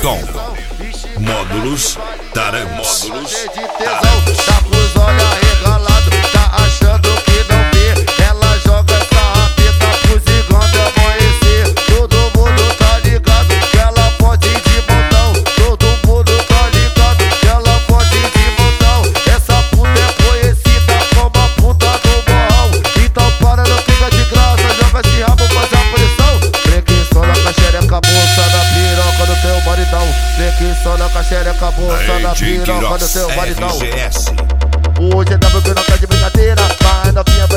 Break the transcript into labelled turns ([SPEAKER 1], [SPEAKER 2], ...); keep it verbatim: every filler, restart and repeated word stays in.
[SPEAKER 1] com Módulos Tarantes.
[SPEAKER 2] Tá com os olhos arregalados, tá achando que não vê. Ela joga essa rapeta pro zigando amanhecer. Todo mundo tá ligado que ela pode ir de montão. Todo mundo tá ligado que ela pode ir de montão. Essa puta é conhecida como a puta do morrão. Então para, não fica de graça, joga esse rabo, faz a pressão. Preguiçola com a xereca, bolsa na piroca do teu maridão. Preguiçola com a xereca, bolsa na piroca do teu maridão.
[SPEAKER 1] R G S.
[SPEAKER 2] Hoje é W que não tá de brincadeira, vai novinha.